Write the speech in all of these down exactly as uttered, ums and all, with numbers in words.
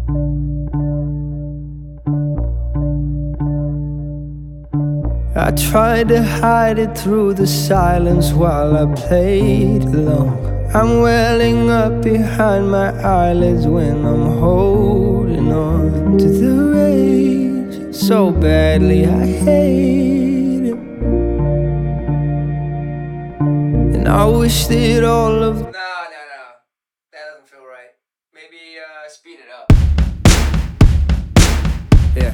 I tried to hide it through the silence while I played along. I'm welling up behind my eyelids when I'm holding on to the rage so badly I hate it. And I wish that all of... No, no, no. That doesn't feel right. Maybe uh, speed it up. Yeah.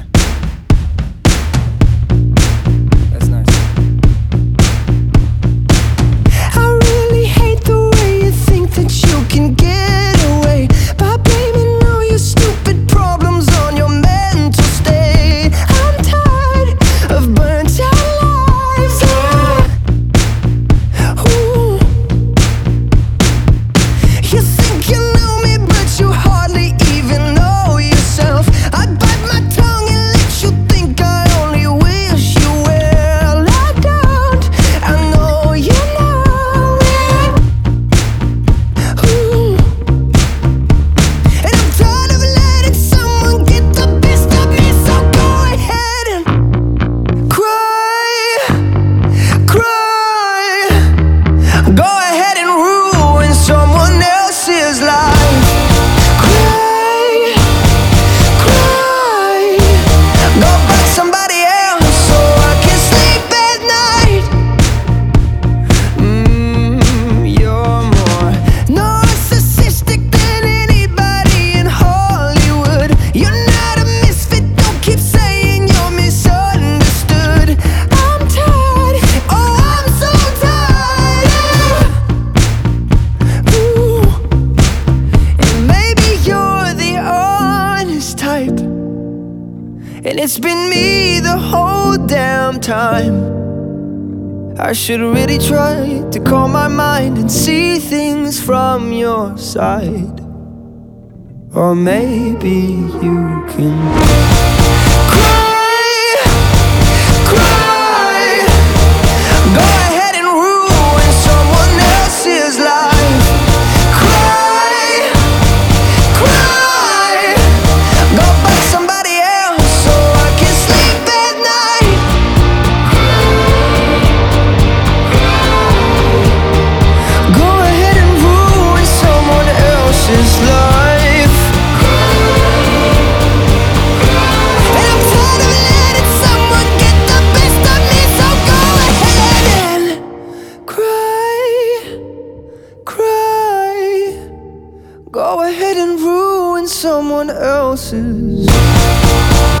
And it's been me the whole damn time. I should really try to calm my mind and see things from your side. Or maybe you can cry, cry. Go ahead and ruin someone else's life. Cry, cry. Go find somebody else so I can sleep at night. Go ahead and ruin someone else's life. Go ahead and ruin someone else's